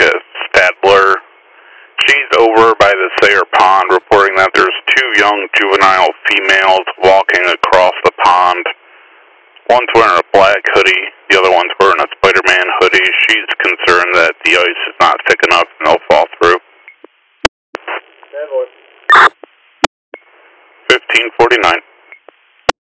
Jessica Stadler. She's over by the Sayre Pond reporting that there's two young juvenile females walking across the pond. One's wearing a black hoodie, the other one's wearing a Spider-Man hoodie. She's concerned that the ice is not thick